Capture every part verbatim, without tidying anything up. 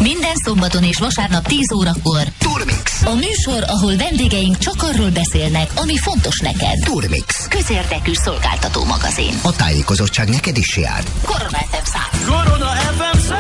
Minden szombaton és vasárnap tíz órakor. Turmix. A műsor, ahol vendégeink csak arról beszélnek, ami fontos neked. Turmix. Közérdekű szolgáltató magazin. A tájékozottság neked is jár. Korona ef em száz. Korona ef em száz.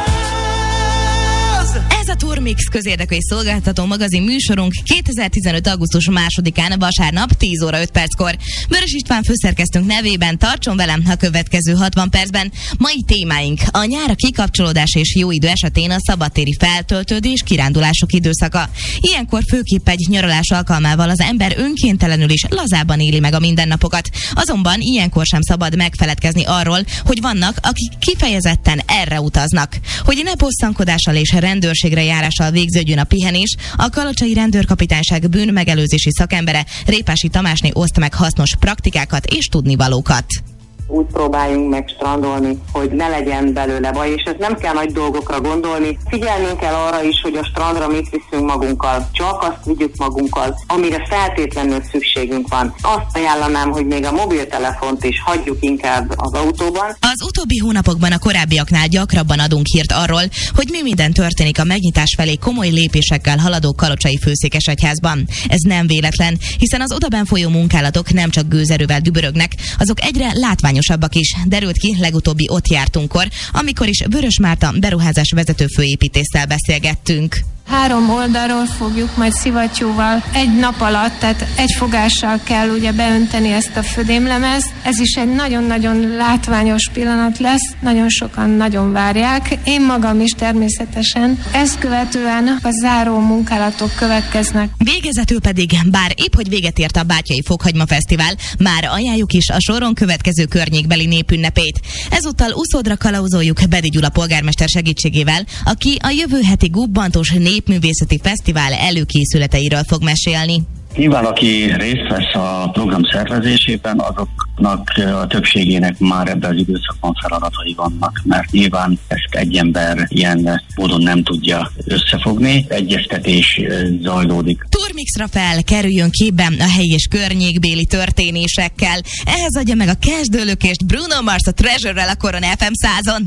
Ez a Turmix közérdekű és szolgáltató magazin műsorunk kétezer-tizenöt. augusztus másodikán vasárnap tíz óra öt perckor. Vörös István főszerkesztőnk nevében tartson velem a következő hatvan percben. Mai témáink: a nyár, a kikapcsolódás és jó idő esetén a szabadtéri feltöltődés, kirándulások időszaka. Ilyenkor főképp egy nyaralás alkalmával az ember önkéntelenül is lazában éli meg a mindennapokat. Azonban ilyenkor sem szabad megfeledkezni arról, hogy vannak, akik kifejezetten erre utaznak. Hogy ne bosszankodással és rendőrségre járással végződjön a pihenés, a Kalocsai Rendőrkapitányság bűnmegelőzési szakembere, Répási Tamásné oszt meg hasznos praktikákat és tudnivalókat. Úgy próbáljunk meg strandolni, hogy ne legyen belőle baj, és ez nem kell nagy dolgokra gondolni. Figyelnünk kell arra is, hogy a strandra mit viszünk magunkkal. Csak azt vigyük magunkkal, amire feltétlenül szükségünk van. Azt ajánlanám, hogy még a mobiltelefont is hagyjuk inkább az autóban. Az utóbbi hónapokban a korábbiaknál gyakrabban adunk hírt arról, hogy mi minden történik a megnyitás felé komoly lépésekkel haladó Kalocsai Főszékesegyházban. Ez nem véletlen, hiszen az odaben folyó munkálatok nem csak gőzerővel dübörögnek, azok egyre látványosabbak is, derült ki legutóbbi ott jártunkkor, amikor is Vörös Márta beruházás vezető főépítésszel beszélgettünk. Három oldalról fogjuk majd szivattyúval egy nap alatt, tehát egy fogással kell ugye beönteni ezt a födémlemezt. Ez is egy nagyon-nagyon látványos pillanat lesz, nagyon sokan nagyon várják. Én magam is természetesen. Ezt követően a záró munkálatok következnek. Végezetül pedig, bár épp hogy véget ért a Bátyai Fokhagyma Fesztivál, már ajánljuk is a soron következő környékbeli népünnepét. Ezúttal uszódra kalauzoljuk Bedi Gyula polgármester segítségével, aki a jövő heti gubbantós népművészeti fesztivál előkészületeiről fog mesélni. Nyilván, aki részt vesz a program szervezésében, azoknak a többségének már ebben az időszakban feladatai vannak, mert nyilván ezt egy ember ilyen módon nem tudja összefogni. Egyeztetés zajlódik. Turmixra fel, kerüljön képben a helyi és környékbéli történésekkel. Ehhez adja meg a kezdőlökést Bruno Mars a Treasure-rel a Korona ef em százon.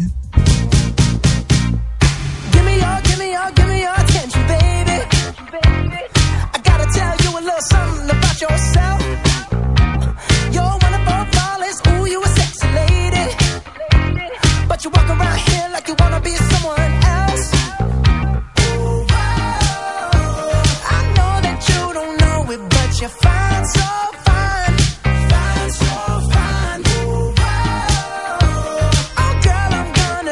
Give me your, give me your, give me your attention, baby. I gotta tell you a little something about yourself. You're one of our flawless, ooh, you a sexy lady. But you walk around here like you wanna be someone else. Ooh, whoa. I know that you don't know it, but you're fine, so fine. Fine, so fine. Ooh, whoa. Oh, girl, I'm gonna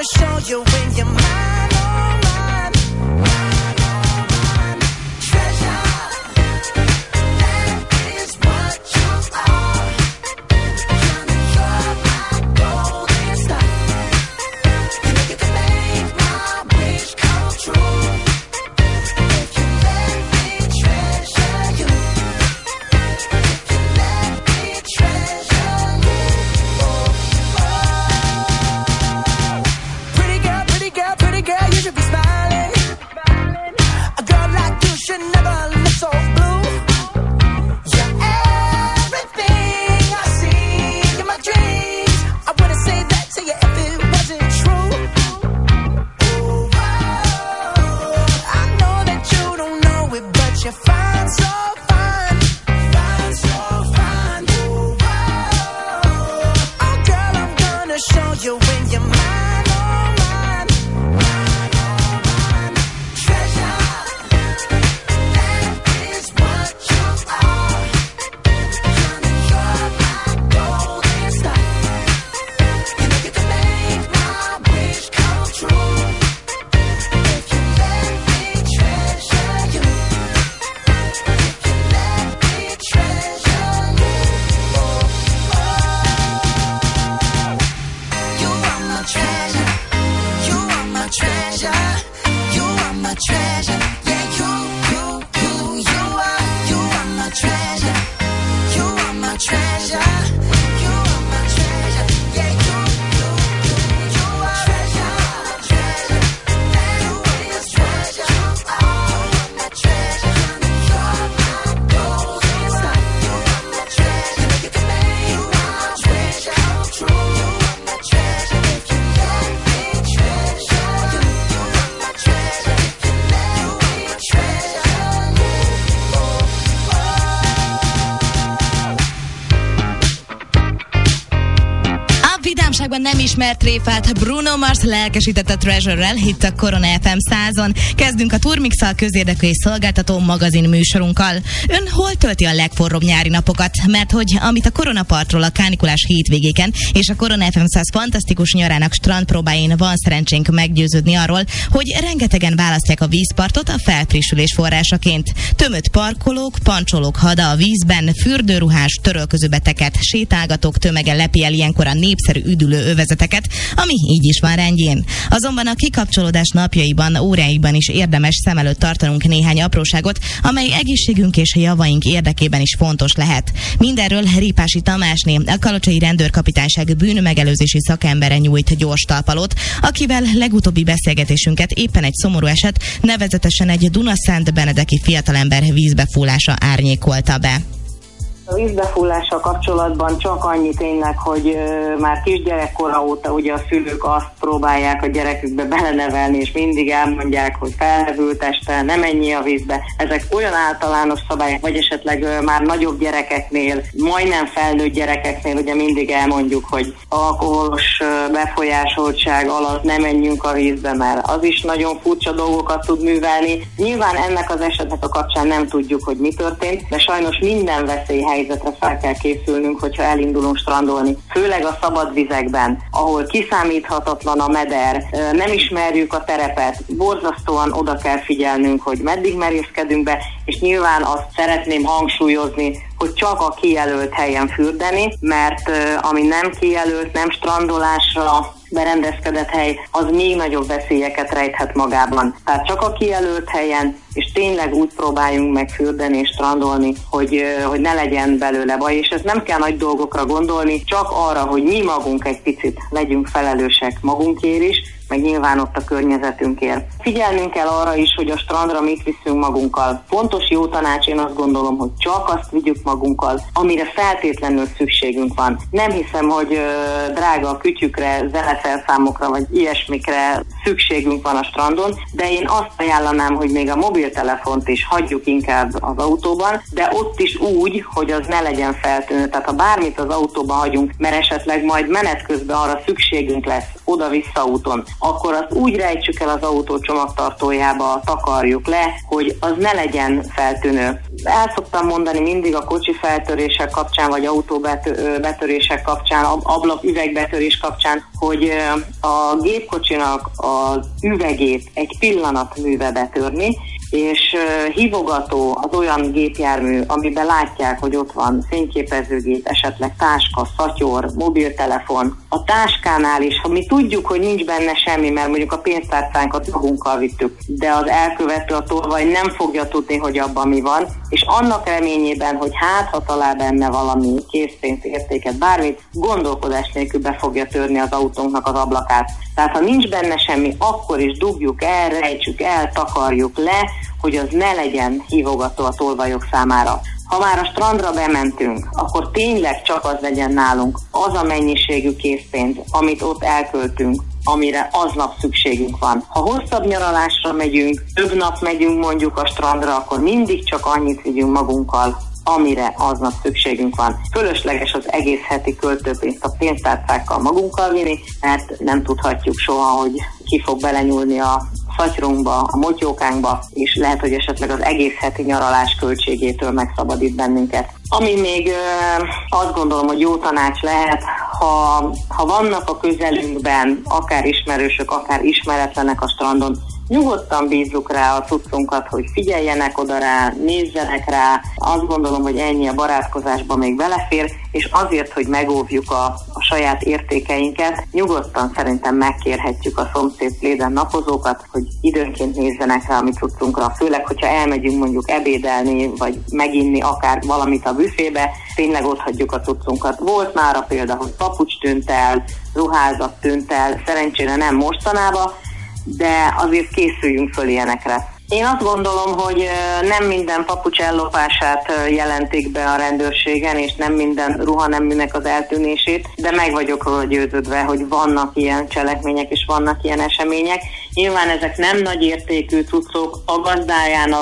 Magyarországban nem ismert tréfát Bruno Mars lelkesített a Treasure-rel, itt a Korona ef em százon. Kezdünk a Turmix-szal, közérdekű és szolgáltató magazin műsorunkkal. Ön hol tölti a legforróbb nyári napokat? Mert hogy amit a koronapartról, a kánikulás hétvégéken és a Korona ef em száz fantasztikus nyarának strandpróbáin van szerencsénk meggyőződni arról, hogy rengetegen választják a vízpartot a felfrissülés forrásaként. Tömött parkolók, pancsolók hada a vízben, fürdőruhás, törölköző beteket, sétálgatók tömege lepi el ilyenkor a népszerű üdülő övezeteket, ami így is van rendjén. Azonban a kikapcsolódás napjaiban, óráiban is érdemes szem előtt tartanunk néhány apróságot, amely egészségünk és javaink érdekében is fontos lehet. Mindenről Ripási Tamásné, a Kalocsai Rendőrkapitányság bűnmegelőzési szakembere nyújt gyors talpalót, akivel legutóbbi beszélgetésünket éppen egy szomorú eset, nevezetesen egy Dunaszent-benedeki fiatalember vízbefúlása árnyékolta be. A vízbefúlással kapcsolatban csak annyi tényleg, hogy ö, már kisgyerekkora óta ugye a szülők azt próbálják a gyerekükbe belenevelni, és mindig elmondják, hogy felhevült este, ne menjél a vízbe. Ezek olyan általános szabályok, vagy esetleg ö, már nagyobb gyerekeknél, majdnem felnőtt gyerekeknél ugye mindig elmondjuk, hogy alkoholos ö, befolyásoltság alatt ne menjünk a vízbe, mert az is nagyon furcsa dolgokat tud művelni. Nyilván ennek az esetnek a kapcsán nem tudjuk, hogy mi történt, de sajnos minden veszélyhely helyzetre fel kell készülnünk, hogyha elindulunk strandolni. Főleg a szabad vizekben, ahol kiszámíthatatlan a meder, nem ismerjük a terepet, borzasztóan oda kell figyelnünk, hogy meddig merészkedünk be, és nyilván azt szeretném hangsúlyozni, hogy csak a kijelölt helyen fürdeni, mert ami nem kijelölt, nem strandolásra berendezkedett hely, az még nagyobb veszélyeket rejthet magában. Tehát csak a kijelölt helyen, és tényleg úgy próbáljunk meg fürdeni és strandolni, hogy, hogy ne legyen belőle baj, és ez nem kell nagy dolgokra gondolni, csak arra, hogy mi magunk egy picit legyünk felelősek magunkért is, meg nyilván ott a környezetünkért. Figyelnünk kell arra is, hogy a strandra mit viszünk magunkkal. Fontos jó tanács, én azt gondolom, hogy csak azt vigyük magunkkal, amire feltétlenül szükségünk van. Nem hiszem, hogy ö, drága kütyükre, zeneszerszámokra vagy ilyesmikre szükségünk van a strandon, de én azt ajánlanám, hogy még a mobiltelefont is hagyjuk inkább az autóban, de ott is úgy, hogy az ne legyen feltűnő. Tehát ha bármit az autóban hagyunk, mert esetleg majd menet közben arra szükségünk lesz oda-vissza úton, akkor azt úgy rejtsük el az autó csomagtartójába, takarjuk le, hogy az ne legyen feltűnő. El szoktam mondani mindig a kocsi feltörések kapcsán, vagy autóbetörések kapcsán, ablak üvegbetörés kapcsán, hogy a gépkocsinak az üvegét egy pillanatműve betörni, és uh, hívogató az olyan gépjármű, amiben látják, hogy ott van fényképezőgép, esetleg táska, szatyor, mobiltelefon. A táskánál is, ha mi tudjuk, hogy nincs benne semmi, mert mondjuk a pénztárcánkat magunkkal vittük, de az elkövető, a tolvaj nem fogja tudni, hogy abban mi van, és annak reményében, hogy hát, ha talál benne valami készpénz értéket, bármit, gondolkodás nélkül be fogja törni az autónknak az ablakát. Tehát ha nincs benne semmi, akkor is dugjuk el, rejtsük el, takarjuk le, hogy az ne legyen hívogató a tolvajok számára. Ha már a strandra bementünk, akkor tényleg csak az legyen nálunk, az a mennyiségű készpénz, amit ott elköltünk, amire aznap szükségünk van. Ha hosszabb nyaralásra megyünk, több nap megyünk mondjuk a strandra, akkor mindig csak annyit vigyünk magunkkal, amire aznap szükségünk van. Fölösleges az egész heti költőpénzt a pénztárcákkal magunkkal vinni, mert nem tudhatjuk soha, hogy ki fog belenyúlni a szatyrunkba, a motyókánkba, és lehet, hogy esetleg az egész heti nyaralás költségétől megszabadít bennünket. Ami még ö, azt gondolom, hogy jó tanács lehet, ha, ha vannak a közelünkben akár ismerősök, akár ismeretlenek a strandon, nyugodtan bízzuk rá a cuccunkat, hogy figyeljenek oda rá, nézzenek rá. Azt gondolom, hogy ennyi a barátkozásba még belefér, és azért, hogy megóvjuk a, a saját értékeinket, nyugodtan szerintem megkérhetjük a szomszéd pléden napozókat, hogy időnként nézzenek rá a mi cuccunkra, főleg, hogyha elmegyünk mondjuk ebédelni, vagy meginni akár valamit a büfébe, tényleg ott hagyjuk a cuccunkat. Volt már a példa, hogy papucs tűnt el, ruházat tűnt el, szerencsére nem mostanában, de azért készüljünk föl ilyenekre. Én azt gondolom, hogy nem minden papucs ellopását jelentik be a rendőrségen, és nem minden ruhaneműnek az eltűnését, de meg vagyok róla győződve, hogy vannak ilyen cselekmények, és vannak ilyen események. Nyilván ezek nem nagy értékű cuccok, a gazdájának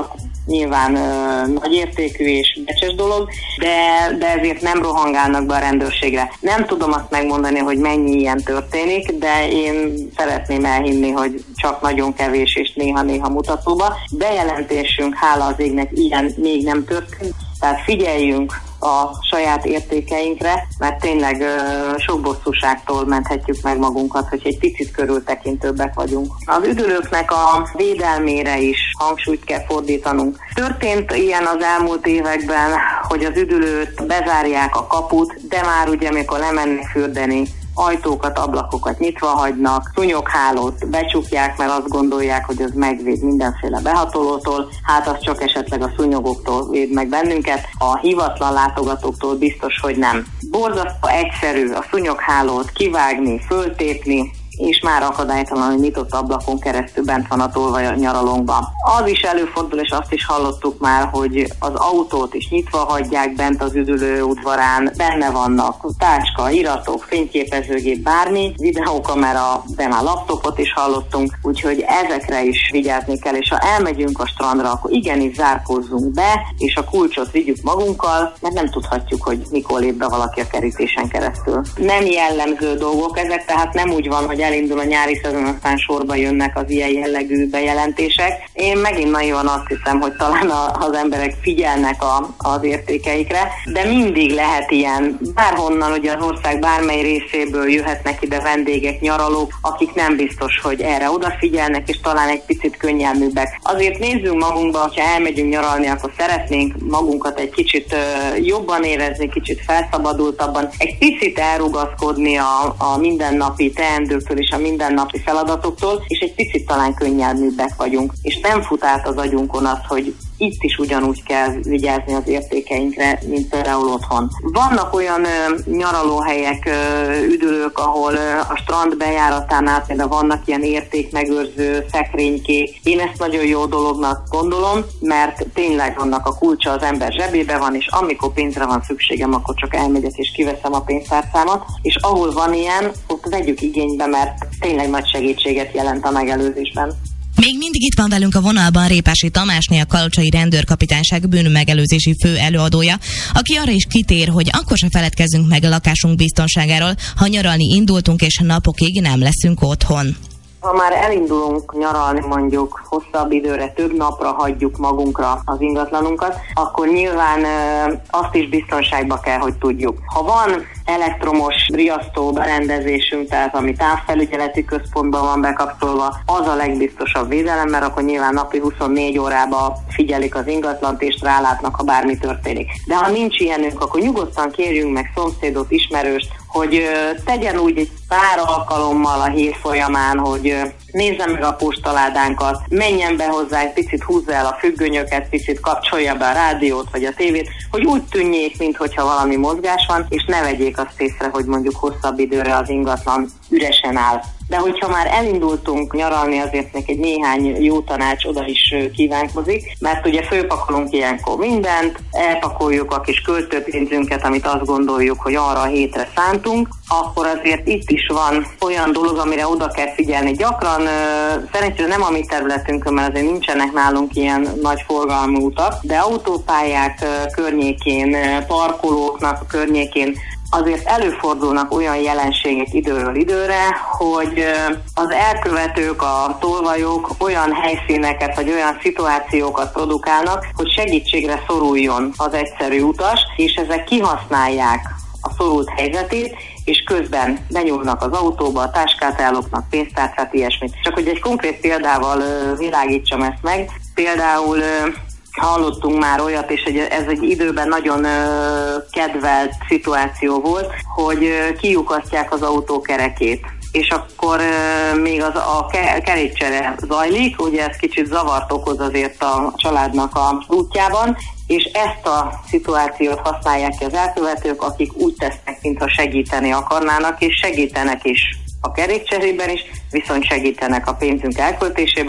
nyilván ö, nagyértékű és becses dolog, de, de ezért nem rohangálnak be a rendőrségre. Nem tudom azt megmondani, hogy mennyi ilyen történik, de én szeretném elhinni, hogy csak nagyon kevés és néha-néha mutatóba. Bejelentésünk, hála az égnek, ilyen még nem történt, tehát figyeljünk a saját értékeinkre, mert tényleg ö, sok bosszúságtól menthetjük meg magunkat, hogy egy picit körültekintőbbek vagyunk. Az üdülőknek a védelmére is hangsúlyt kell fordítanunk. Történt ilyen az elmúlt években, hogy az üdülőt bezárják a kaput, de már ugye, amikor lemennek fürdeni, ajtókat, ablakokat nyitva hagynak, szúnyoghálót becsukják, mert azt gondolják, hogy az megvéd mindenféle behatolótól, hát az csak esetleg a szúnyogoktól véd meg bennünket, a hivatlan látogatóktól biztos, hogy nem. Borzasztó egyszerű a szúnyoghálót kivágni, föltépni, és már akadálytalanul nyitott ablakon keresztül bent van a tolvaj a nyaralónkban. Az is előfordul, és azt is hallottuk már, hogy az autót is nyitva hagyják bent az üdülő udvarán, benne vannak táska, iratok, fényképezőgép, bármi, videókamera, de már laptopot is hallottunk, úgyhogy ezekre is vigyázni kell, és ha elmegyünk a strandra, akkor igenis zárkózzunk be, és a kulcsot vigyük magunkkal, mert nem tudhatjuk, hogy mikor lép be valaki a kerítésen keresztül. Nem jellemző dolgok ezek, tehát nem úgy van, hogy elindul a nyári szezon, aztán sorba jönnek az ilyen jellegű bejelentések. Én megint nagyon azt hiszem, hogy talán a, az emberek figyelnek a, az értékeikre, de mindig lehet ilyen, bárhonnan, ugye az ország bármely részéből jöhetnek ide vendégek, nyaralók, akik nem biztos, hogy erre odafigyelnek, és talán egy picit könnyelműbbek. Azért nézzünk magunkba, hogyha elmegyünk nyaralni, akkor szeretnénk magunkat egy kicsit uh, jobban érezni, kicsit felszabadultabban, egy picit elrugaszkodni a, a mindennapi teendőktől és a mindennapi feladatoktól, és egy picit talán könnyelműbbek vagyunk. És nem fut át az agyunkon az, hogy itt is ugyanúgy kell vigyázni az értékeinkre, mint például otthon. Vannak olyan ö, nyaralóhelyek, ö, üdülők, ahol ö, a strand bejáratánál például vannak ilyen értékmegőrző szekrénykék. Én ezt nagyon jó dolognak gondolom, mert tényleg annak a kulcsa az ember zsebébe van, és amikor pénzre van szükségem, akkor csak elmegyek és kiveszem a pénztárcámat, és ahol van ilyen, ott vegyük igénybe, mert tényleg nagy segítséget jelent a megelőzésben. Még mindig itt van velünk a vonalban Répási Tamásné, a Kalocsai Rendőrkapitányság bűnmegelőzési fő előadója, aki arra is kitér, hogy akkor se feledkezzünk meg a lakásunk biztonságáról, ha nyaralni indultunk és napokig nem leszünk otthon. Ha már elindulunk nyaralni, mondjuk hosszabb időre, több napra hagyjuk magunkra az ingatlanunkat, akkor nyilván ö, azt is biztonságba kell, hogy tudjuk. Ha van elektromos riasztó berendezésünk, tehát ami távfelügyeleti központban van bekapcsolva, az a legbiztosabb védelem, mert akkor nyilván napi huszonnégy órában figyelik az ingatlant és rálátnak, ha bármi történik. De ha nincs ilyenünk, akkor nyugodtan kérjünk meg szomszédot, ismerőst, hogy ö, tegyen úgy egy pár alkalommal a hét folyamán, hogy ö, nézze meg a postaládánkat, menjen be hozzá, egy picit húzza el a függönyöket, picit kapcsolja be a rádiót vagy a tévét, hogy úgy tűnjék, minthogyha valami mozgás van, és ne vegyék azt észre, hogy mondjuk hosszabb időre az ingatlan üresen áll. De hogyha már elindultunk nyaralni, azért még egy néhány jó tanács oda is kívánkozik, mert ugye fölpakolunk ilyenkor mindent, elpakoljuk a kis költőpénzünket, amit azt gondoljuk, hogy arra a hétre szántunk, akkor azért itt is van olyan dolog, amire oda kell figyelni. Gyakran szerencsére nem a mi területünkön, mert azért nincsenek nálunk ilyen nagy forgalmú utak, de autópályák környékén, parkolóknak környékén azért előfordulnak olyan jelenségek időről időre, hogy az elkövetők, a tolvajok olyan helyszíneket vagy olyan szituációkat produkálnak, hogy segítségre szoruljon az egyszerű utas, és ezek kihasználják a szorult helyzetét, és közben benyúlnak az autóba, a táskát ellopnak, pénztárcát, ilyesmit. Csak hogy egy konkrét példával világítsam ezt meg, például hallottunk már olyat, és ez egy időben nagyon ö, kedvelt szituáció volt, hogy ö, kiukasztják az autó kerekét. És akkor ö, még az, a ke- kerékcsere zajlik, ugye ez kicsit zavart okoz azért a családnak a útjában, és ezt a szituációt használják ki az elkövetők, akik úgy tesznek, mintha segíteni akarnának, és segítenek is a kerékcserében is, viszont segítenek a pénzünk elköltésében is,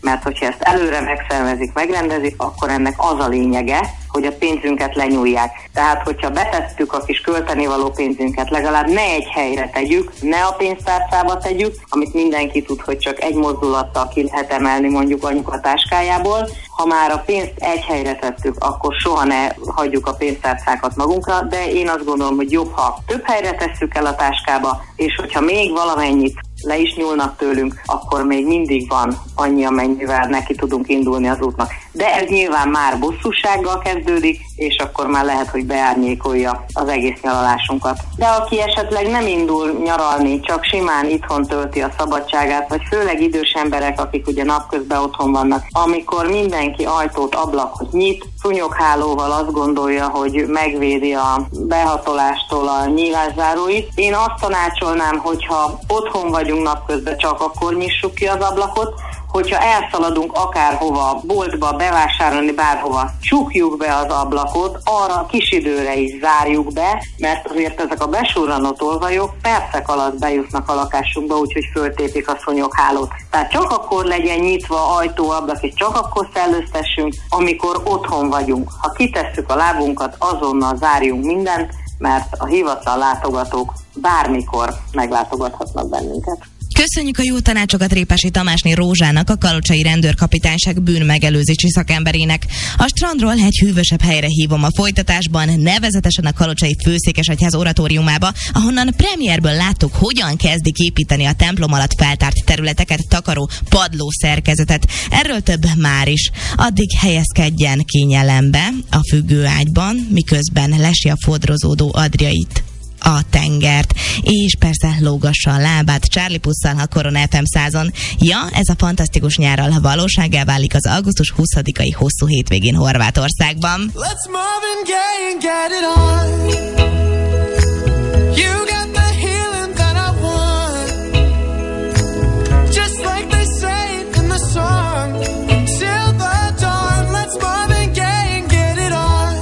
mert hogyha ezt előre megszervezik, megrendezik, akkor ennek az a lényege, hogy a pénzünket lenyúlják. Tehát, hogyha betettük a kis költenivaló pénzünket, legalább ne egy helyre tegyük, ne a pénztárcába tegyük, amit mindenki tud, hogy csak egy mozdulattal ki lehet emelni mondjuk anyuka táskájából. Ha már a pénzt egy helyre tettük, akkor soha ne hagyjuk a pénztárcákat magunkra, de én azt gondolom, hogy jobb, ha több helyre tesszük el a táskába, és hogyha még valamennyit le is nyúlnak tőlünk, akkor még mindig van annyi, amennyivel neki tudunk indulni az útnak. De ez nyilván már bosszúsággal kezdődik, és akkor már lehet, hogy beárnyékolja az egész nyaralásunkat. De aki esetleg nem indul nyaralni, csak simán itthon tölti a szabadságát, vagy főleg idős emberek, akik ugye napközben otthon vannak, amikor mindenki ajtót, ablakot nyit, szúnyoghálóval azt gondolja, hogy megvédi a behatolástól a nyílászáróit. Én azt tanácsolnám, hogyha otthon vagyunk napközben, csak akkor nyissuk ki az ablakot, hogyha elszaladunk akárhova, boltba, bevásárolni bárhova, csukjuk be az ablakot, arra kis időre is zárjuk be, mert azért ezek a besurranó tolvajok percek alatt bejutnak a lakásunkba, úgyhogy föltépik a szúnyoghálót. Tehát csak akkor legyen nyitva ajtó, ablak, és csak akkor szellőztessünk, amikor otthon vagyunk. Ha kitesszük a lábunkat, azonnal zárjunk mindent, mert a hivatal látogatók bármikor meglátogathatnak bennünket. Köszönjük a jó tanácsokat Répási Tamásné Rózsának, a kalocsai rendőrkapitányság bűnmegelőzési szakemberének. A strandról egy hűvösebb helyre hívom a folytatásban, nevezetesen a kalocsai főszékesegyház oratóriumába, ahonnan premierből láttuk, hogyan kezdik építeni a templom alatt feltárt területeket takaró padló szerkezetet. Erről több már is. Addig helyezkedjen kényelembe a függőágyban, miközben lesi a fodrozódó Adriait, a tengert, és persze lógassa a lábát Charlie Pusszal a Korona ef em százon. Ja, ez a fantasztikus nyárral valósággá válik az augusztus huszadikai hosszú hétvégén Horvátországban. Let's Marvin Gaye and get it on. You got the healing that I want. Just like they say in the song. Till the dawn. Let's Marvin Gaye and get it on.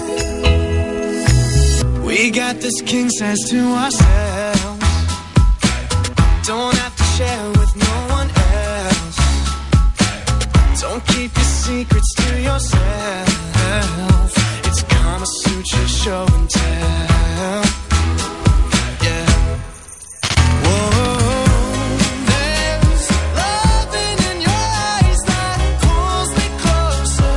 We got this king size to ourselves. Don't have to share with no one else. Don't keep your secrets to yourself. It's Kama Sutra show and tell. Yeah. Whoa. There's loving in your eyes that pulls me closer.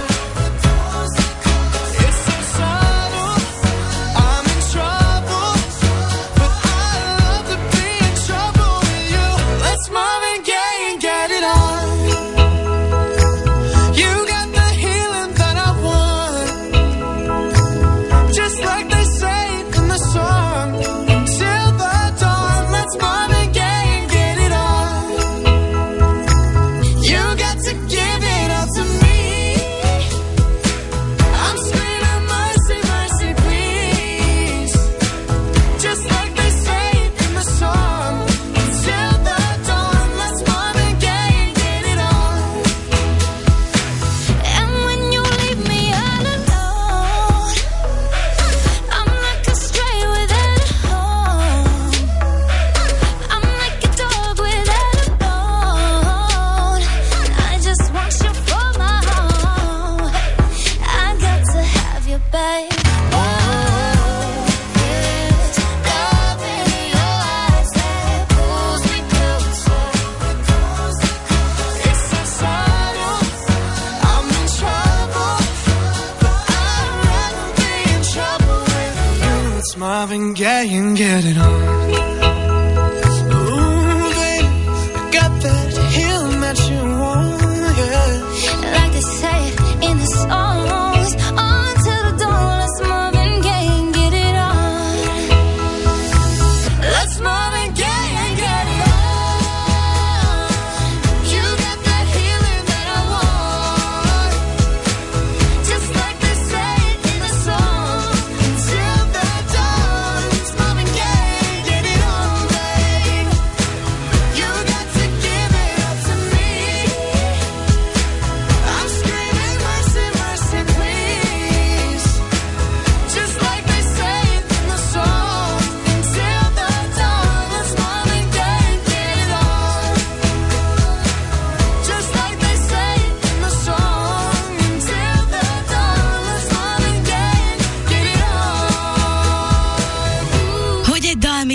It's so subtle. I'm in trouble, but I love to be in trouble with you. Let's Marvin Gaye and get it on. You got the healing that I want. Just like they say in the song. Till the dawn. Let's Marvin Gaye and get it on. You got to give it up to me. I'm screaming mercy, mercy, please. Just like they say in the song. Till the dawn. Let's Marvin Gaye and get it on. And when you leave me all alone, I'm like a stray without a home. I'm like a dog without a bone. I just want you for my home. I got to have you, babe. There's love in your eyes that pulls me closer. It's so subtle. I'm in trouble, but I'd rather be in trouble with you. It's Marvin Gaye and get it on. Ooh, baby, I got that healing that you want, yeah. Like they say in the songs, on to the dawn. Let's Marvin Gaye and get it on. Let's Marvin Gaye and get it on. You got that healing that I want. Just like they say in the song. Till the dawn. Let's Marvin Gaye and get it on.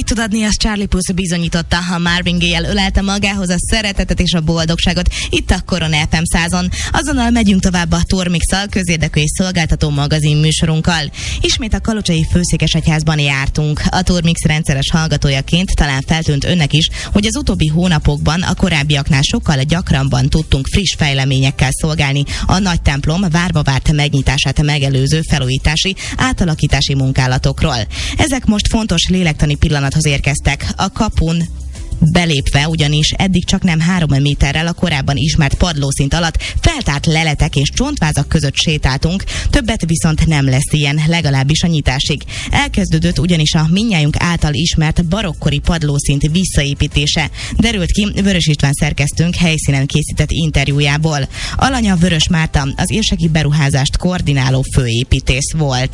tud adni, az Charlie Puth bizonyította, ha Marvin Gaye-el ölelte magához a szeretetet és a boldogságot itt a Korona ef em százon. Azonnal megyünk tovább a Turmix-szal, közérdekű és szolgáltató magazin műsorunkkal. Ismét a Kalocsai Főszékesegyházban jártunk. A Turmix rendszeres hallgatójaként talán feltűnt önnek is, hogy az utóbbi hónapokban a korábbiaknál sokkal gyakrabban tudtunk friss fejleményekkel szolgálni a nagy templom várva várt megnyitását megelőző felújítási, átalakítási munkálatokról. Ezek most fontos lélektani pillanathoz érkeztek. A kapun belépve ugyanis eddig csak nem három méterrel a korábban ismert padlószint alatt feltárt leletek és csontvázak között sétáltunk, többet viszont nem lesz ilyen, legalábbis a nyitásig. Elkezdődött ugyanis a mindnyájunk által ismert barokkori padlószint visszaépítése, derült ki Vörös István szerkesztőnk helyszínen készített interjújából. Alanya Vörös Márta az érseki beruházást koordináló főépítész volt.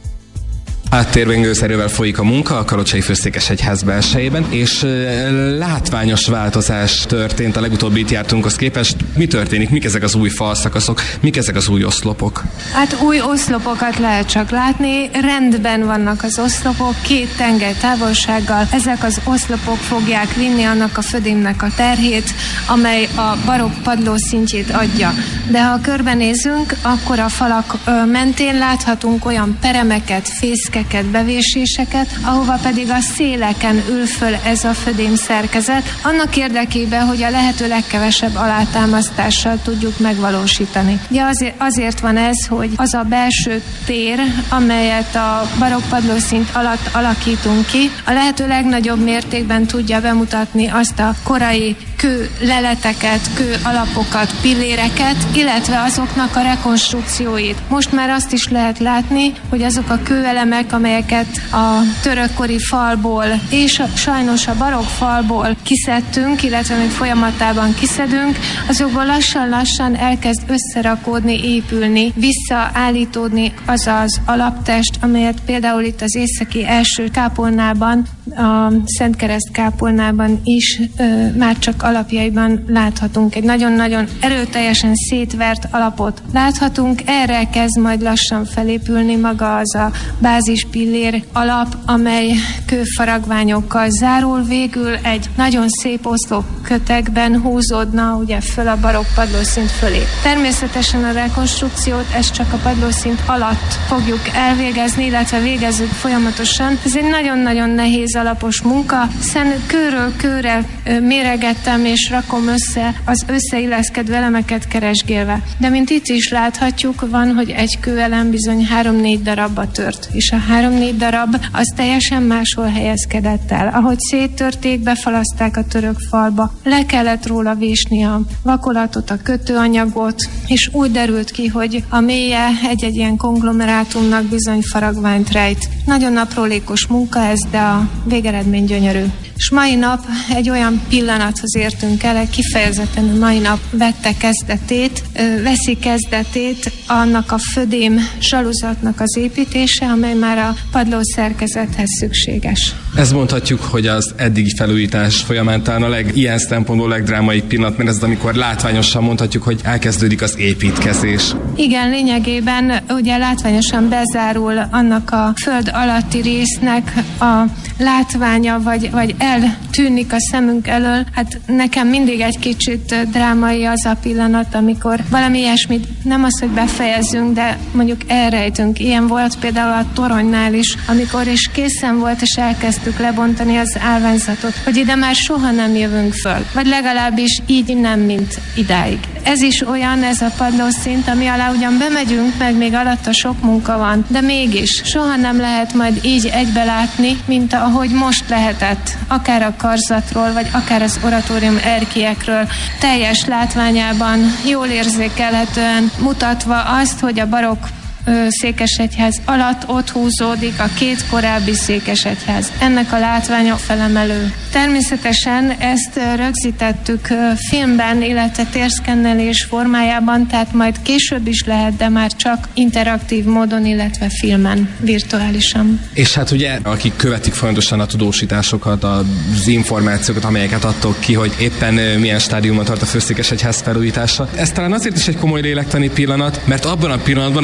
Áttérvengőszerűvel folyik a munka a Kalocsai Főszékesegyház belsejében, és látványos változás történt a legutóbbi itt jártunkhoz képest. Mi történik? Mik ezek az új falszakaszok? Mik ezek az új oszlopok? Hát új oszlopokat lehet csak látni, rendben vannak az oszlopok, két tengely távolsággal. Ezek az oszlopok fogják vinni annak a födémnek a terhét, amely a barokk padlószintjét adja. De ha körbenézünk, akkor a falak mentén láthatunk olyan peremeket, fészkeket, bevéséseket, ahova pedig a széleken ül föl ez a födém szerkezet, annak érdekében, hogy a lehető legkevesebb alátámasztással tudjuk megvalósítani. Ugye azért, azért van ez, hogy az a belső tér, amelyet a barokk padlószint alatt alakítunk ki, a lehető legnagyobb mértékben tudja bemutatni azt a korai kő leleteket, kő alapokat, pilléreket, illetve azoknak a rekonstrukcióit. Most már azt is lehet látni, hogy azok a kőelemek, amelyeket a törökkori falból és a, sajnos a barokk falból kiszedtünk, illetve még folyamatában kiszedünk, azokból lassan-lassan elkezd összerakódni, épülni, visszaállítódni az az alaptest, amelyet például itt az északi első kápolnában, a Szentkereszt kápolnában is ö, már csak alapjaiban láthatunk. Egy nagyon-nagyon erőteljesen szétvert alapot láthatunk, erre kezd majd lassan felépülni maga az a bázispillér alap, amely kőfaragványokkal zárul, végül egy nagyon szép oszlopkötekben húzódna ugye föl a barokk padlószint fölé. Természetesen a rekonstrukciót ezt csak a padlószint alatt fogjuk elvégezni, illetve végezzük folyamatosan. Ez egy nagyon-nagyon nehéz alapos munka, hiszen kőről kőre méregettem és rakom össze az összeilleszkedő elemeket keresgélve. De mint itt is láthatjuk, van, hogy egy kőelem bizony három-négy darabba tört, és a három-négy darab az teljesen máshol helyezkedett el. Ahogy széttörték, befalaszták a török falba, le kellett róla vésni a vakolatot, a kötőanyagot, és úgy derült ki, hogy a mélye egy-egy ilyen konglomerátumnak bizony faragványt rejt. Nagyon aprólékos munka ez, de a végeredmény gyönyörű. És mai nap egy olyan pillanathoz értünk el, kifejezetten a mai nap vette kezdetét, veszi kezdetét annak a födém zsaluzatnak az építése, amely már a padlószerkezethez szükséges. Ez mondhatjuk, hogy az eddigi felújítás folyamán talán a leg, ilyen szempontból legdrámai pillanat, mert ez amikor látványosan mondhatjuk, hogy elkezdődik az építkezés. Igen, lényegében ugye látványosan bezárul annak a föld alatti résznek a látványa, vagy, vagy eltűnik a szemünk elől. Hát nekem mindig egy kicsit drámai az a pillanat, amikor valami ilyesmit nem az, hogy befejezünk, de mondjuk elrejtünk. Ilyen volt például a toronynál is, amikor is készen volt, és elkezdtük lebontani az állványzatot, hogy ide már soha nem jövünk föl. Vagy legalábbis így nem, mint idáig. Ez is olyan, ez a padlószint, ami alá ugyan bemegyünk, meg még alatta sok munka van, de mégis soha nem lehet majd így egybe látni, mint ahogy most lehetett, akár a karzatról, vagy akár az oratórium erkélyekről, teljes látványában, jól érzékelhetően mutatva azt, hogy a barokk székesegyház alatt ott húzódik a két korábbi székesegyház. Ennek a látványa felemelő. Természetesen ezt rögzítettük filmben, illetve térszkennelés formájában, tehát majd később is lehet, de már csak interaktív módon, illetve filmen, virtuálisan. És hát ugye, akik követik folyamatosan a tudósításokat, az információkat, amelyeket adtok ki, hogy éppen milyen stádiumon tart a főszékesegyház felújítása. Ez talán azért is egy komoly lélektani pillanat, mert abban a pillanatban, ahogy rá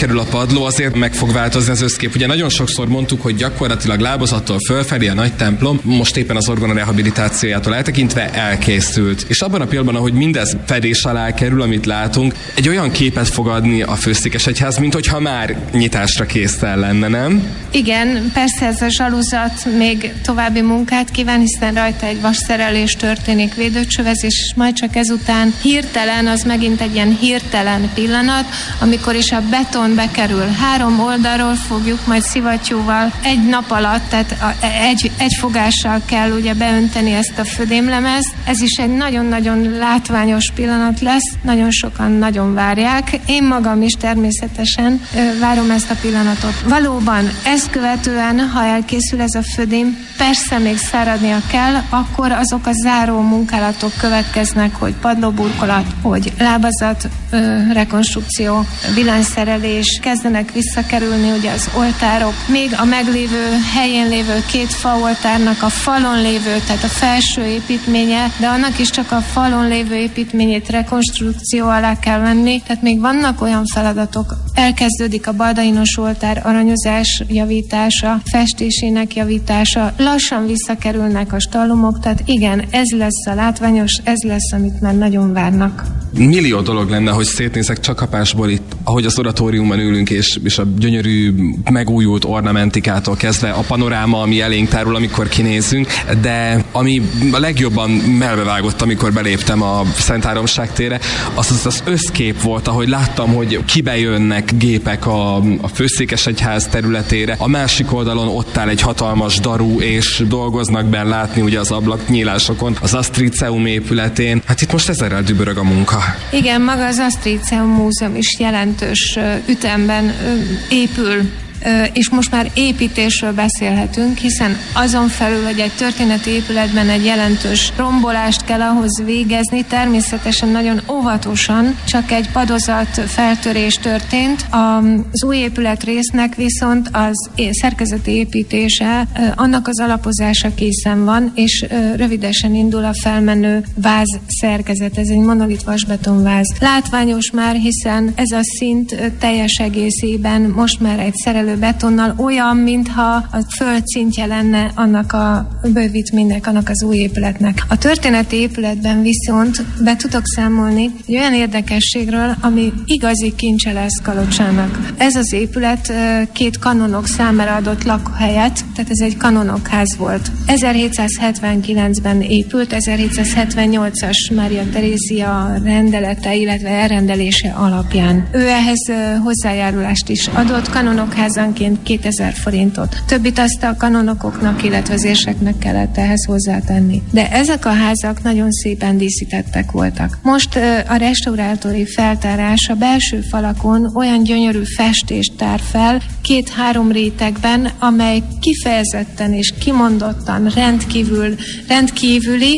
bekerül a padló, azért meg fog változni az összkép. Ugye nagyon sokszor mondtuk, hogy gyakorlatilag lábazattól fölfelé a nagy templom most éppen az orgona rehabilitációjától eltekintve elkészült. És abban a pillanatban, ahogy mindez fedés alá kerül, amit látunk, egy olyan képet fog adni a Főszékesegyház, mint hogyha már nyitásra készen lenne, nem? Igen, persze ez a zsaluzat még további munkát kíván, hiszen rajta egy vasszerelés történik, védőcsövezés, és majd csak ezután hirtelen, az megint egy ilyen hirtelen pillanat, amikor is a beton bekerül. Három oldalról fogjuk majd szivattyúval egy nap alatt, tehát egy, egy fogással kell ugye beönteni ezt a födémlemezt. Ez is egy nagyon-nagyon látványos pillanat lesz, nagyon sokan nagyon várják. Én magam is természetesen várom ezt a pillanatot. Valóban ezt követően, ha elkészül ez a födém, persze még száradnia kell, akkor azok a záró munkálatok következnek, hogy padlóburkolat, hogy lábazat, ö, rekonstrukció, villanyszerelés, kezdenek visszakerülni ugye az oltárok, még a meglévő helyén lévő két faoltárnak a falon lévő, tehát a felső építménye, de annak is csak a falon lévő építményét rekonstrukció alá kell venni, tehát még vannak olyan feladatok, elkezdődik a baldainos oltár aranyozás javítása, festésének javítása, lassan visszakerülnek a stallumok, tehát igen, ez lesz a látványos, ez lesz, amit már nagyon várnak. Millió dolog lenne, hogy szétnézek csak kapásból itt, ahogy az oratóriumban ülünk, és, és a gyönyörű, megújult ornamentikától kezdve a panoráma, ami elénk tárul, amikor kinézünk, de ami a legjobban melbevágott, amikor beléptem a Szent Háromság térre, az az, az összkép volt, ahogy láttam, hogy kibejönnek gépek a, a Főszékesegyház területére, a másik oldalon ott áll egy hatalmas daru, és dolgoznak benne látni ugye az ablaknyílásokon, az Asztríceum épületén. Hát itt most ezerrel dübörög a munka. Igen, maga az Asztríceum múzeum is jelentős ütemben épül, és most már építésről beszélhetünk, hiszen azon felül, hogy egy történeti épületben egy jelentős rombolást kell ahhoz végezni, természetesen nagyon óvatosan, csak egy padozat feltörés történt. Az új épület résznek viszont az szerkezeti építése, annak az alapozása készen van, és rövidesen indul a felmenő váz szerkezet. Ez egy monolit vasbetonváz. Látványos már, hiszen ez a szint teljes egészében most már egy szerelő betonnal olyan, mintha a föld szintje lenne annak a bővítménynek, annak az új épületnek. A történeti épületben viszont be tudok számolni egy olyan érdekességről, ami igazi kincse lesz Kalocsának. Ez az épület két kanonok számára adott lakóhelyet, tehát ez egy kanonokház volt. ezerhétszázhetvenkilencben épült, ezerhétszázhetvennyolcas Mária Terézia rendelete, illetve elrendelése alapján. Ő ehhez hozzájárulást is adott, kanonokházanként kétezer forintot. Többit azt a kanonokoknak, illetve az érseknek kellett ehhez hozzátenni. De ezek a házak nagyon szépen díszítettek voltak. Most a restaurátori feltárás a belső falakon olyan gyönyörű festést tár fel, két-három rétegben, amely kifejezetten és kimondottan rendkívül, rendkívüli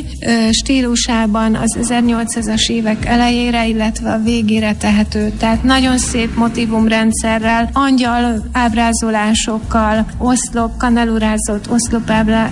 stílusában az ezernyolcszázas évek elejére, illetve a végére tehető. Tehát nagyon szép motívumrendszerrel, angyal ábrázolásokkal, oszlop, kanelurázott oszlop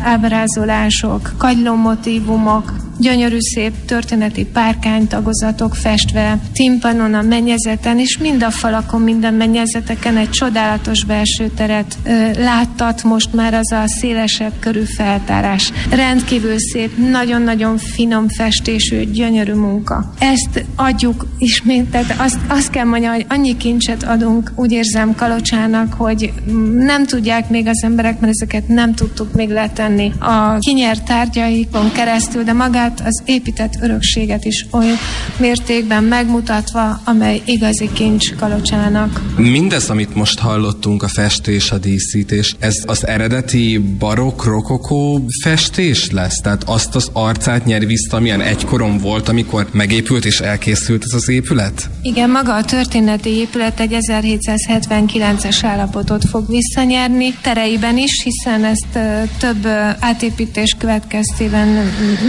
ábrázolások, kagylómotívumok, gyönyörű szép történeti párkánytagozatok festve, timpanon a mennyezeten, és mind a falakon, mind a mennyezeteken egy csodálatos belső teret ö, láttat most már az a szélesebb körű feltárás. Rendkívül szép, nagyon-nagyon finom festésű, gyönyörű munka. Ezt adjuk ismét, tehát azt, azt kell mondjam, hogy annyi kincset adunk, úgy érzem Kalocsának, hogy nem tudják még az emberek, mert ezeket nem tudtuk még letenni a kinyert tárgyaikon keresztül, de magát az épített örökséget is olyan mértékben megmutatva, amely igazi kincs Kalocsának. Mindez, amit most hallottunk, a festés, a díszítés, ez az eredeti barokk, rokokó festés lesz? Tehát azt az arcát nyeri vissza, amilyen egykoron volt, amikor megépült és elkészült ez az épület? Igen, maga a történeti épület egy ezerhétszázhetvenkilences állapotot fog visszanyerni, tereiben is, hiszen ezt több átépítés következtében belső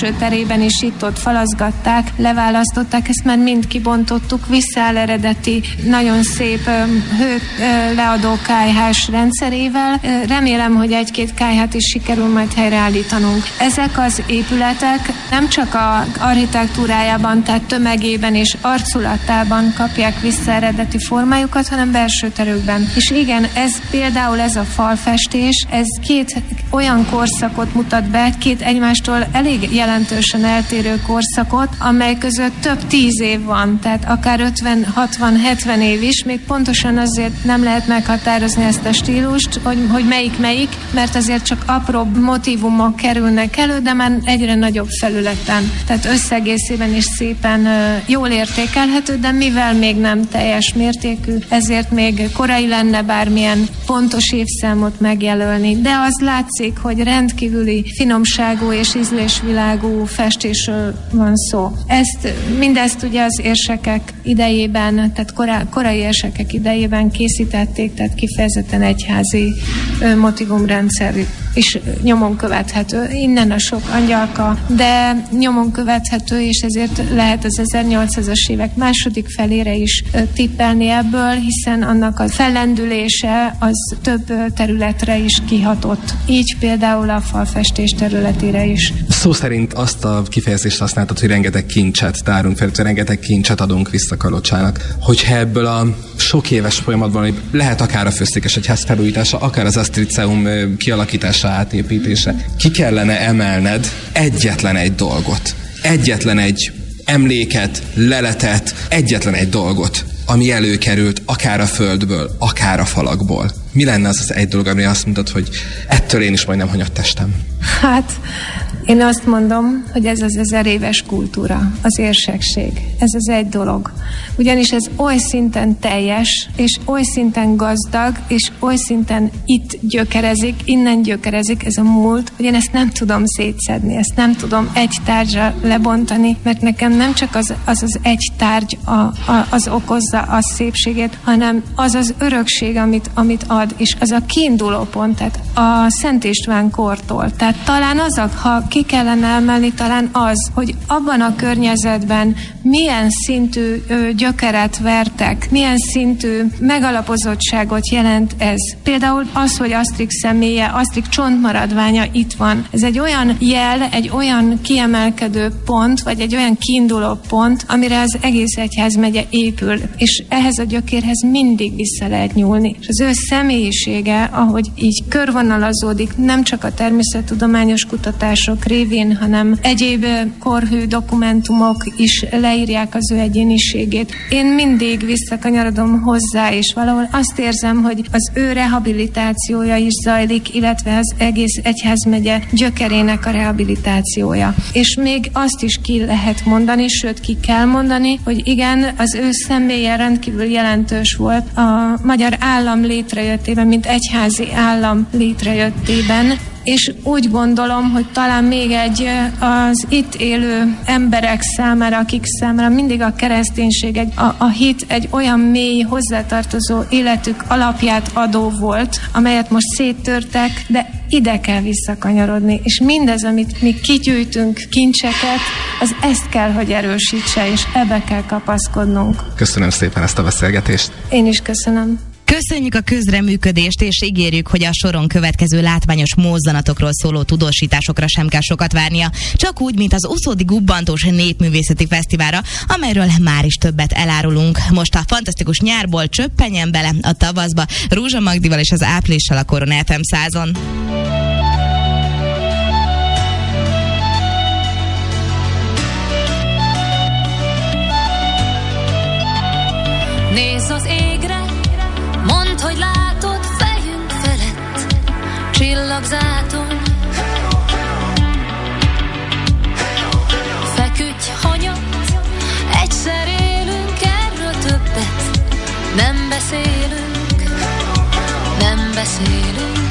belső terében is itt-ott falazgatták, leválasztották, ezt már mind kibontottuk, visszaáll eredeti, nagyon szép hő leadó kályhás rendszerével. Remélem, hogy egy-két kályhát is sikerül majd helyreállítanunk. Ezek az épületek nem csak a architektúrájában, tehát tömegében és arculatában kapják vissza eredeti formájukat, hanem belső terükben. És igen, ez például ez a falfestés, ez két olyan korszakot mutat be, két egymástól elég jelentősen eltérő korszakot, amely között több tíz év van, tehát akár ötven, hatvan, hetven év is, még pontosan azért nem lehet meghatározni ezt a stílust, hogy, hogy melyik melyik, mert azért csak apróbb motívumok kerülnek elő, de már egyre nagyobb felületen, tehát összegészében is szépen jól értékelhető, de mivel még nem teljes mértékű, ezért még korai lenne bármilyen pontos évszámot megjelölni, de az látszik, hogy rendkívüli finomságú és ízlésvilágú festésről van szó. Ezt, mindezt ugye az érsekek idejében, tehát korá, korai érsekek idejében készítették, tehát kifejezetten egyházi motivumrendszer is nyomon követhető. Innen a sok angyalka, de nyomon követhető, és ezért lehet az ezernyolcszázas évek második felére is tippelni ebből, hiszen annak a fellendülése az több területre is kihatott. Így például a falfestés területére is. Szó szerint azt a kifejezést használtad, hogy rengeteg kincset tárunk fel, hogy rengeteg kincset adunk vissza Kalocsának. Hogyha ebből a sok éves folyamatban lehet akár a főszékesegyház felújítása, akár az Astriceum kialakítása, átépítése, ki kellene emelned egyetlen egy dolgot, egyetlen egy emléket, leletet, egyetlen egy dolgot, ami előkerült akár a földből, akár a falakból. Mi lenne az az egy dolog, amire azt mondod, hogy ettől én is majdnem hanyat testem? Hát, én azt mondom, hogy ez az ezer éves kultúra, az érsekség. Ez az egy dolog. Ugyanis ez oly szinten teljes, és oly szinten gazdag, és oly szinten itt gyökerezik, innen gyökerezik ez a múlt, hogy én ezt nem tudom szétszedni, ezt nem tudom egy tárgyra lebontani, mert nekem nem csak az az, az egy tárgy a, a, az okozza a szépségét, hanem az az örökség, amit, amit ad, és az a kiinduló pont, tehát a Szent István kortól. Tehát talán az, a, ha ki kellene emelni, talán az, hogy abban a környezetben milyen szintű ö, gyökeret vertek, milyen szintű megalapozottságot jelent ez. Például az, hogy Astrix személye, Astrix csontmaradványa itt van. Ez egy olyan jel, egy olyan kiemelkedő pont, vagy egy olyan kiinduló pont, amire az egész egyházmegye épül, és ehhez a gyökérhez mindig vissza lehet nyúlni. És az ő személyisége, ahogy így körvonalazódik, nem csak a természettudományos kutatások révén, hanem egyéb korhű dokumentumok is leírják az ő egyéniségét. Én mindig visszakanyarodom hozzá, és valahol azt érzem, hogy az ő rehabilitációja is zajlik, illetve az egész egyházmegye gyökerének a rehabilitációja. És még azt is ki lehet mondani, sőt ki kell mondani, hogy igen, az ő személye rendkívül jelentős volt a magyar állam létrejöttében, mint egyházi állam létrejöttében, és úgy gondolom, hogy talán még egy az itt élő emberek számára, akik számára mindig a kereszténység, egy, a, a hit egy olyan mély, hozzátartozó életük alapját adó volt, amelyet most széttörtek, de ide kell visszakanyarodni, és mindez, amit mi kigyűjtünk, kincseket, az ezt kell, hogy erősítse, és ebbe kell kapaszkodnunk. Köszönöm szépen ezt a beszélgetést. Én is köszönöm. Köszönjük a közreműködést, és ígérjük, hogy a soron következő látványos mozzanatokról szóló tudósításokra sem kell sokat várnia, csak úgy, mint az Uszódi Gubbantós Népművészeti Fesztiválra, amelyről már is többet elárulunk. Most a fantasztikus nyárból csöppenjen bele a tavaszba, Rózsa Magdival és az Áprilissal a Korona ef em százon. Nézz az égre, mondd, hogy látod fejünk felett csillagzáton. Feküdj hanyat, egyszer élünk, erről többet nem beszélünk, nem beszélünk.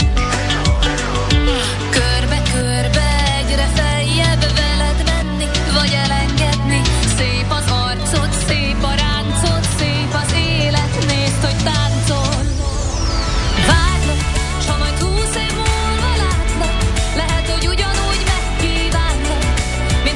Körbe-körbe egyre feljebb veled menni, vagy elengedni. Szép az arcod, szép a ráncod, szép az élet, nézd, hogy táncol. Várlak, s ha majd húsz év múlva látlak, lehet, hogy ugyanúgy megkívánlak, mint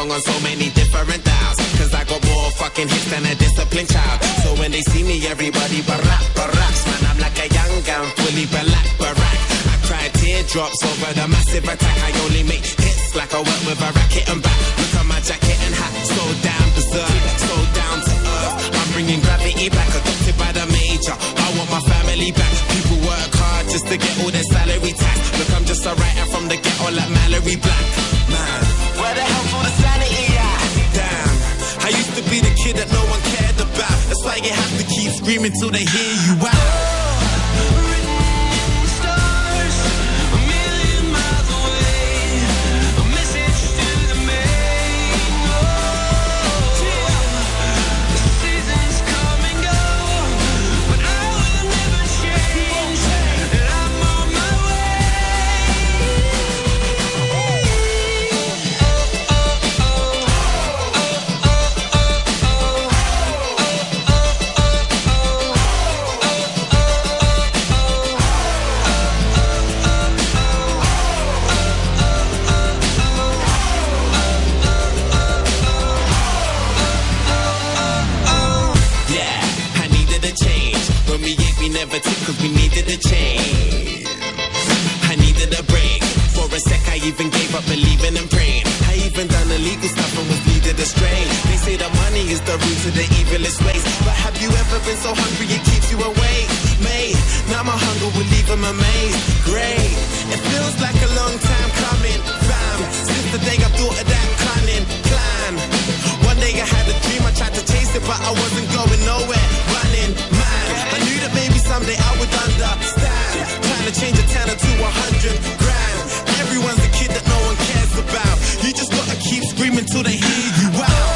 song on so many different dials. Cause I got more fucking hits than a disciplined child. So when they see me, everybody barack, baracks. Man, I'm like a young gun, fully black, barack. I cry teardrops over the massive attack. I only make hits like I work with a racket and back. Look at my jacket and hat, so down berserk, so down to earth. I'm bringing gravity back, adopted by the major. I want my family back. People work hard just to get all their salary tax. Look, I'm just a writer from the ghetto like Mallory Black. Man, where the hell's all the sanity at? Damn, I used to be the kid that no one cared about. That's why you have to keep screaming till they hear you out. Never took cause we needed a change. I needed a break. For a sec I even gave up believing and praying. I even done illegal stuff and was needed astray. They say the money is the root to the evilest ways. But have you ever been so hungry it keeps you awake? Mate, now my hunger will leave them amazed. Great, it feels like a long time coming. Fam, since the day I thought of that cunning plan. One day I had a dream, I tried to chase it but I wasn't going nowhere. Running, man, I knew that maybe someday I would understand. Trying to change a tenner to a hundred grand. Everyone's a kid that no one cares about. You just gotta keep screaming till they hear you out.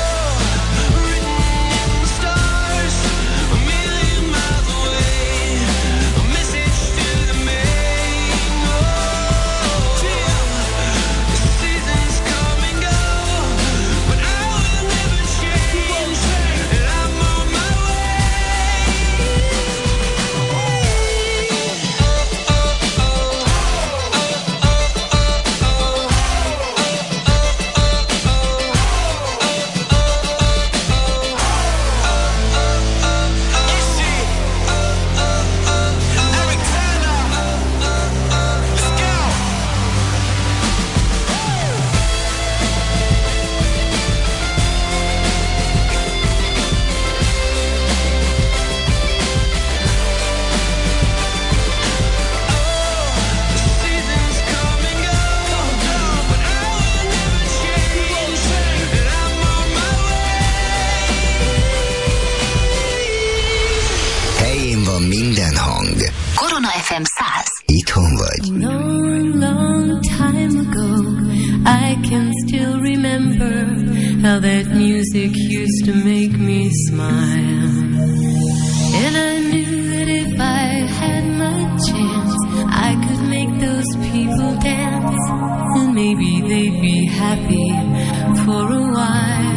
Minden hang. Korona ef em száz. Itthon vagy. Long, long time ago, I can still remember how that music used to make me smile. And I knew that if I had my chance, I could make those people dance. And maybe they'd be happy for a while.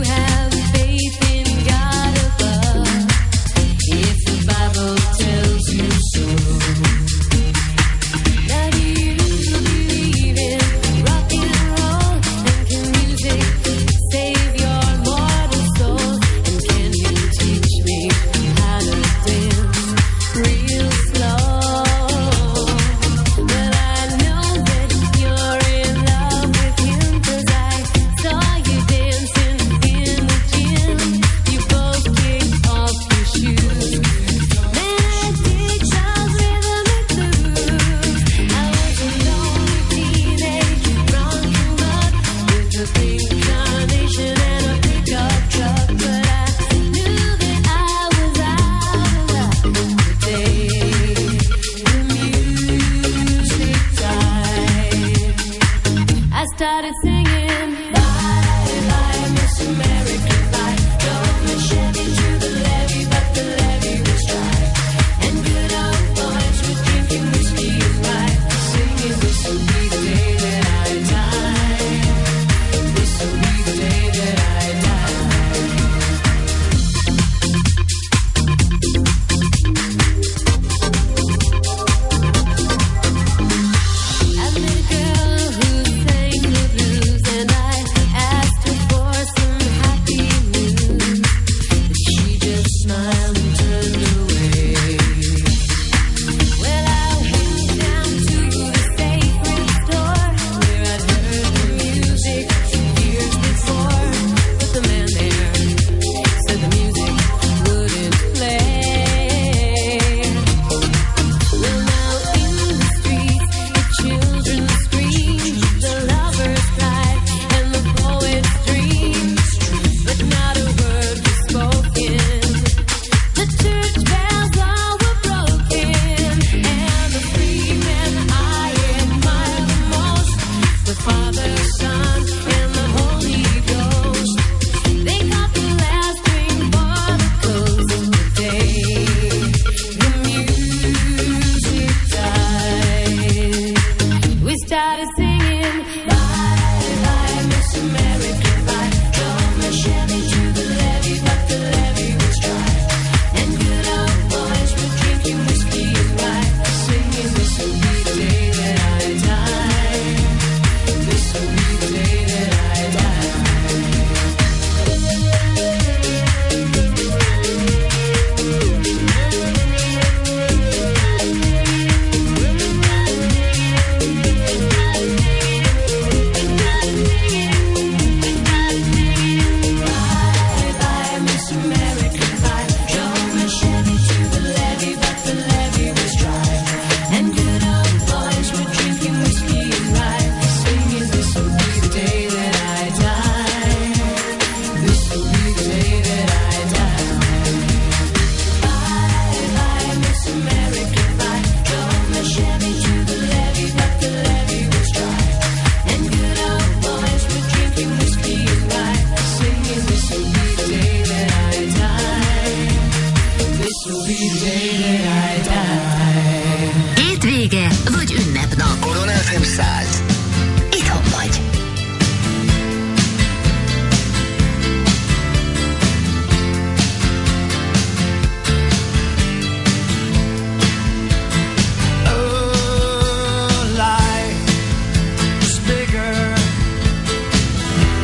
Tells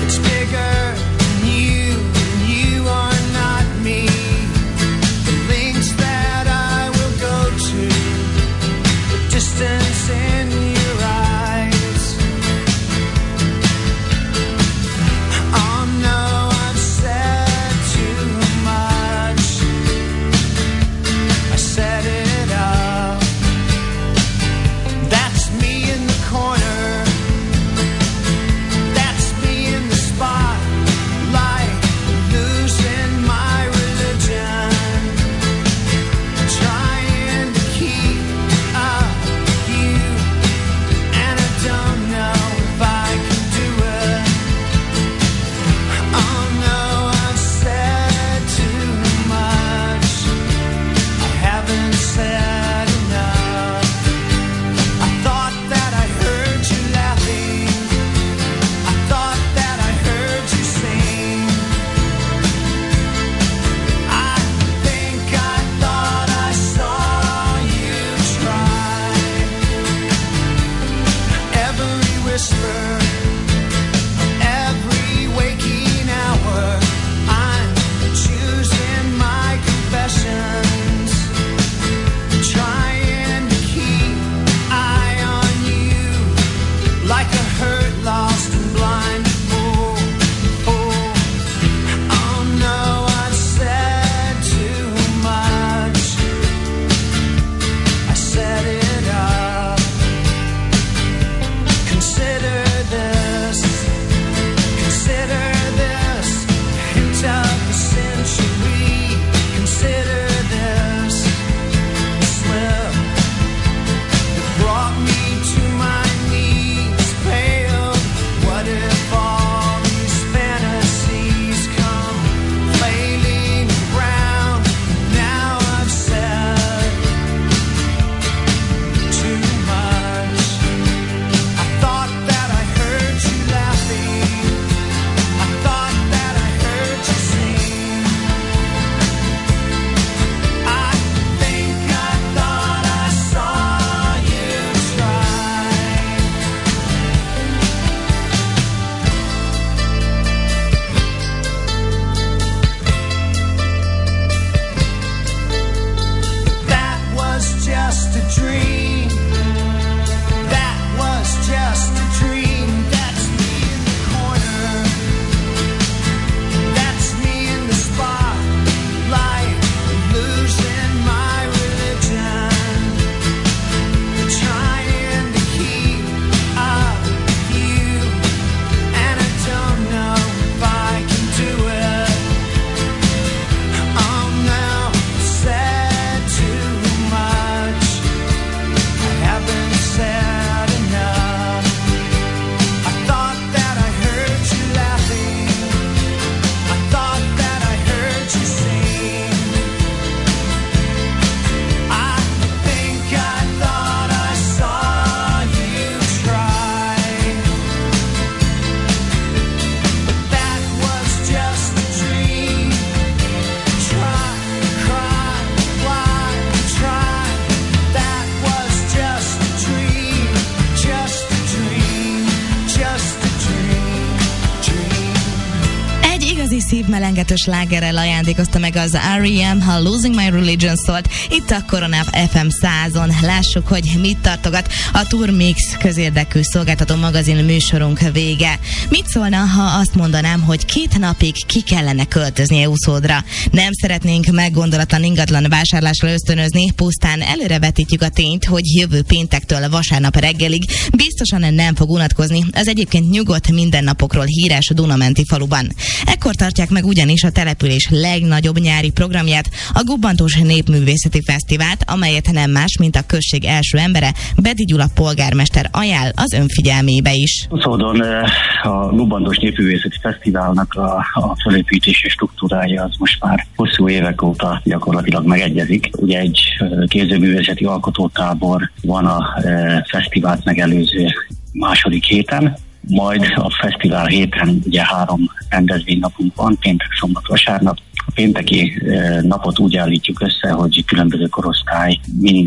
szívmelengetős slágerrel ajándékozta meg az er e em, ha Losing My Religion szólt. Itt a Korona ef em százon. Lássuk, hogy mit tartogat a Tour Mix közérdekű szolgáltató magazin műsorunk vége. Mit szólna, ha azt mondanám, hogy két napig ki kellene költözni Euszódra? Nem szeretnénk meggondolatlan ingatlan vásárlásra ösztönözni, pusztán előrevetítjük a tényt, hogy jövő péntektől vasárnap reggelig biztosan nem fog unatkozni az egyébként nyugodt mindennapokról híres Dunamenti faluban. Ekkor tartják meg ugyanis a település legnagyobb nyári programját, a Gubbantós Népművészeti Fesztivált, amelyet nem más, mint a község első embere, Bedi Gyula polgármester ajánl az önfigyelmébe is. Szóval a Gubbantós Népművészeti Fesztiválnak a, a felépítési struktúrája az most már hosszú évek óta gyakorlatilag megegyezik. Ugye egy képzőművészeti alkotótábor van a e, fesztivált megelőző második héten, majd a fesztivál héten ugye három rendezvénynapunk van, péntek, szombat, vasárnap. A pénteki e, napot úgy állítjuk össze, hogy különböző korosztály minden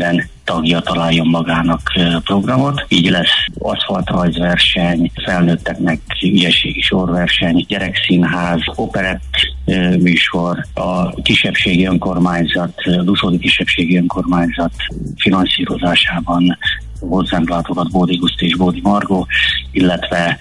tagja találjon magának programot. Így lesz aszfaltrajzverseny, felnőtteknek ügyességi sorverseny, gyerekszínház, operett műsor, a kisebbségi önkormányzat, az uszódi kisebbségi önkormányzat finanszírozásában hozzánk látogat Bódi Guszti és Bódi Margó, illetve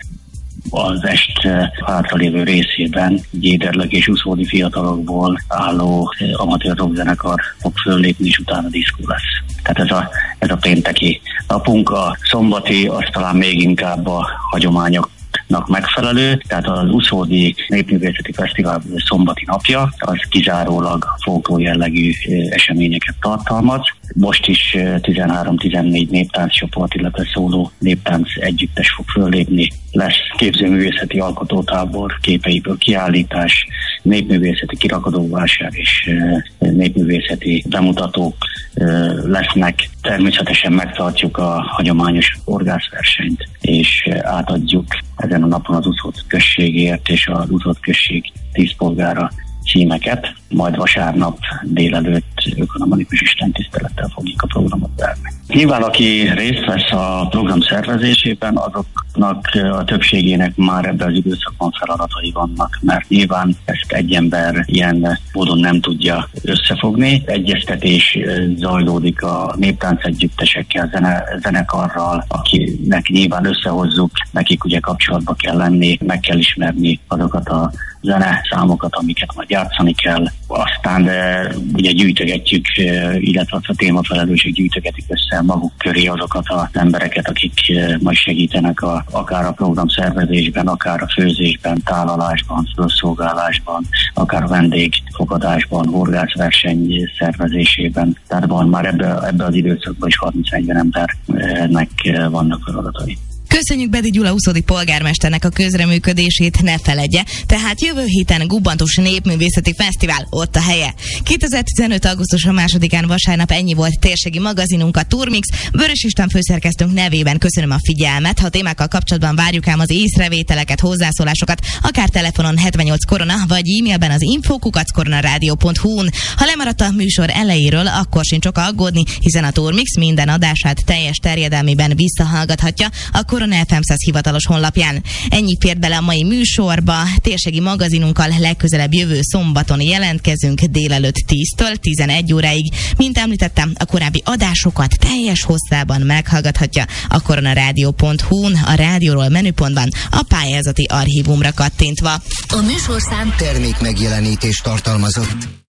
az est hátralévő részében Gyéderlek és uszódi fiatalokból álló amatőr rockzenekar fog föllépni, és utána diszkó lesz. Tehát ez a, ez a pénteki napunk. A szombati az talán még inkább a hagyományok megfelelő, tehát az Uszódi Népművészeti Fesztivál szombati napja, az kizárólag folklór jellegű eseményeket tartalmaz. Most is tizenhárom-tizennégy néptánccsoport, illetve szóló néptánc együttes fog föllépni. Lesz képzőművészeti alkotótábor, képeiből kiállítás, népművészeti kirakodóvásár és népművészeti bemutatók lesznek. Természetesen megtartjuk a hagyományos horgászversenyt, és átadjuk ezen a napon az Uszód községért és az Uszód község tíz polgára címeket, majd vasárnap délelőtt ökonomikus istentisztelettel fogjuk a programot zárni. Nyilván, aki részt vesz a program szervezésében, azoknak a többségének már ebben az időszakban feladatai vannak, mert nyilván ezt egy ember ilyen módon nem tudja összefogni. Egyeztetés zajlódik a néptánc együttesekkel, zene, zenekarral, akinek nyilván összehozzuk, nekik ugye kapcsolatba kell lenni, meg kell ismerni azokat a zene számokat, amiket majd játszani kell. Aztán de, ugye gyűjtögetjük, illetve a témafelelőség gyűjtögetik össze maguk köré azokat az embereket, akik majd segítenek a, akár a program szervezésben, akár a főzésben, tálalásban, szolgálásban, akár a vendégfogadásban, horgászverseny szervezésében. Tehát van már ebbe, ebbe az időszakban is harminc-negyven embernek vannak feladatai. Köszönjük Bedi Gyula uszódi polgármesternek a közreműködését, ne feledje. Tehát jövő héten Gubbantus Népművészeti Fesztivál, ott a helye. kétezer-tizenöt. augusztus másodikán vasárnap ennyi volt térségi magazinunk, a Turmix. Vörös István főszerkesztőnk nevében köszönöm a figyelmet. Ha a témákkal kapcsolatban várjuk ám az észrevételeket, hozzászólásokat, akár telefonon hetvennyolc korona, vagy e-mailben az info kukac koronarádió pont hu-n. Ha lemaradt a műsor elejéről, akkor sincs oka aggódni, hiszen a Turmix minden adását teljes terjedelmében visszahallgathatja a Korona ef em száz hivatalos honlapján. Ennyi fért bele a mai műsorba. Térségi magazinunkkal legközelebb jövő szombaton jelentkezünk délelőtt tíztől tizenegy óráig. Mint említettem, a korábbi adásokat teljes hosszában meghallgathatja a koronarádió pont hu-n, a rádióról menüpontban a pályázati archívumra kattintva. A műsorszám termék megjelenítést tartalmazott.